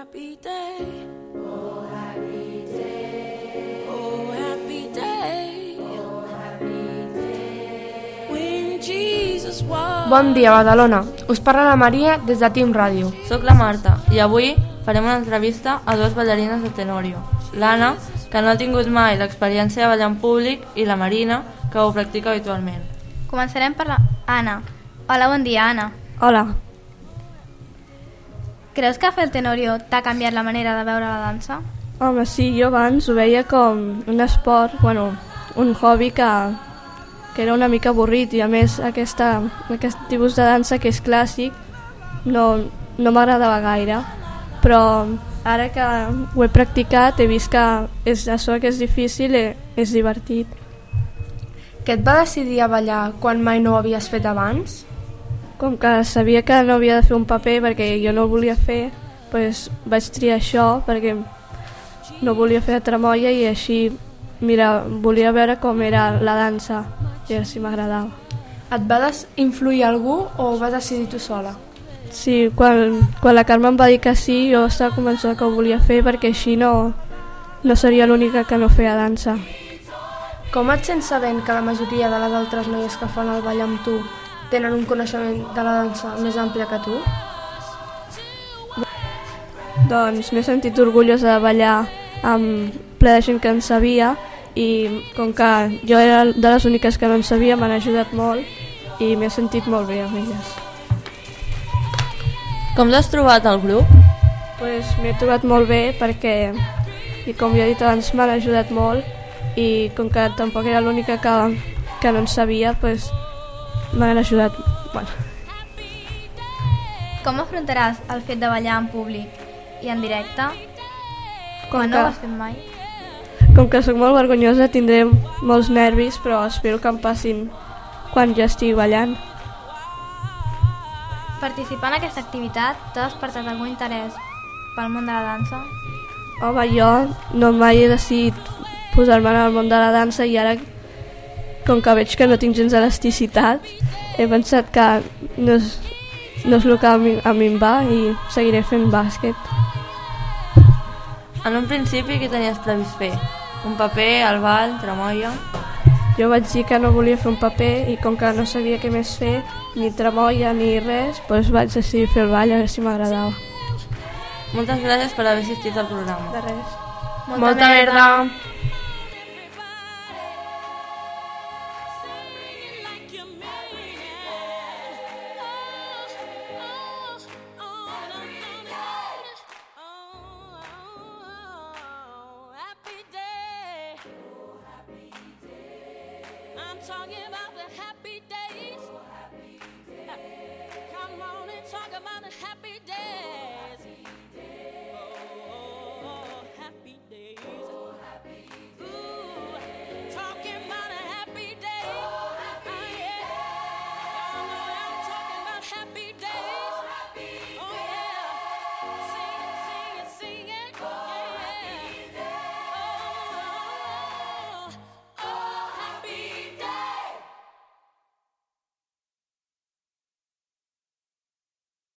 happy day. Oh, happy day. Oh, happy day. Oh, happy day. When Jesus was... Bon dia, Badalona. Us parla la Maria des de Team Ràdio. Soc la Marta i avui farem una entrevista a dues ballarines de Tenorio. L'Anna, que no ha tingut mai l'experiència de ballar en públic, i la Marina, que ho practica habitualment. Començarem per la Anna. Hola, bon dia, Anna. Hola. Creus que fer el Tenorio t'ha canviat la manera de veure la dansa? Home, sí, jo abans ho veia com un esport, un hobby que era una mica avorrit, i a més aquest tipus de dansa que és clàssic no m'agradava gaire, però ara que ho he practicat he vist que això que és difícil és divertit. Què et va decidir a ballar quan mai no ho havies fet abans? Com que sabia que no havia de fer un paper perquè jo no el volia fer, doncs vaig triar això perquè no volia fer tramoia, i així volia veure com era la dansa i si m'agradava. Et va influir algú o ho vas decidir tu sola? Sí, quan la Carme em va dir que sí, jo estava convençuda que ho volia fer perquè així no seria l'única que no feia dansa. Com et sents sabent que la majoria de les altres noies que fan el ball amb tu tenen un coneixement de la dansa més àmplia que tu? Doncs m'he sentit orgullosa de ballar amb ple de gent que en sabia, i com que jo era de les úniques que no en sabia, m'han ajudat molt i m'he sentit molt bé amb elles. Com t'has trobat al grup? Pues m'he trobat molt bé perquè, i com ja he dit abans, m'han ajudat molt, i com que tampoc era l'única que no en sabia, pues m'han ajudat. Com afrontaràs el fet de ballar en públic i en directe? Com no ho has fet mai? Com que sóc molt vergonyosa, tindré molts nervis, però espero que em passin quan ja estigui ballant. Participar en aquesta activitat t'ha despertat algun interès pel món de la dansa? Home, jo no mai he decidit posar-me en el món de la dansa, i ara, com que veig que no tinc gens elasticitat, he pensat que no és el que a mi em va, i seguiré fent bàsquet. En un principi, què tenies previst fer? Un paper, el ball, tramoia? Jo vaig dir que no volia fer un paper, i com que no sabia què més fer, ni tramoia ni res, doncs vaig decidir fer el ball, a veure si m'agradava. Moltes gràcies per haver assistit al programa. De res. Molta merda! Talking about the happy days. Come on and talk about the happy days.